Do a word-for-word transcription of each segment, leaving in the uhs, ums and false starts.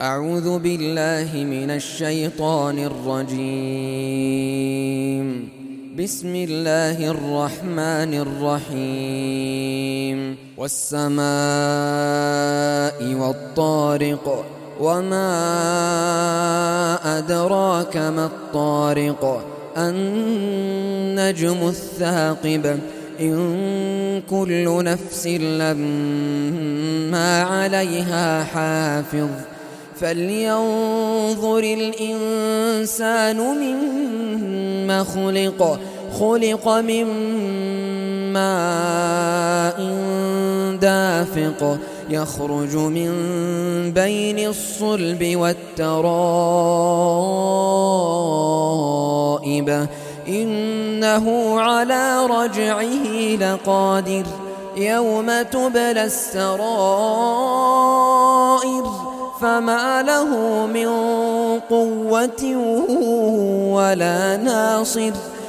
أعوذ بالله من الشيطان الرجيم. بسم الله الرحمن الرحيم. والسماء والطارق وما أدراك ما الطارق النجم الثاقب إن كل نفس لما عليها حافظ فلينظر الإنسان مما خلق خلق من ماء دافق يخرج من بين الصلب والترائب إنه على رجعه لقادر يوم تبلى السرائر فما له من قوة ولا ناصر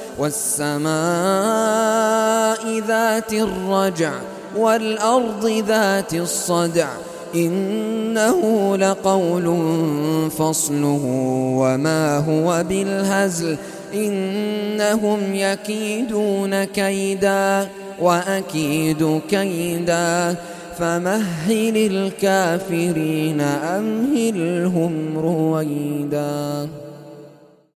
والسماء ذات الرجع والأرض ذات الصدع إنه لقول فصل وما هو بالهزل إنهم يكيدون كيدا وأكيد كيدا فمهل الكافرين أمهلهم رويدا.